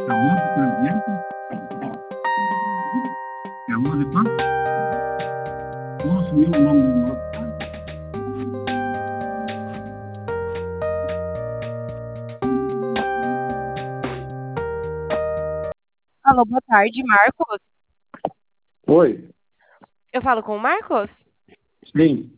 É 11 É 11 quanto? 11 mil o nome do nosso pai. Alô, boa tarde, Marcos. Oi, Eu falo com o Marcos? sim.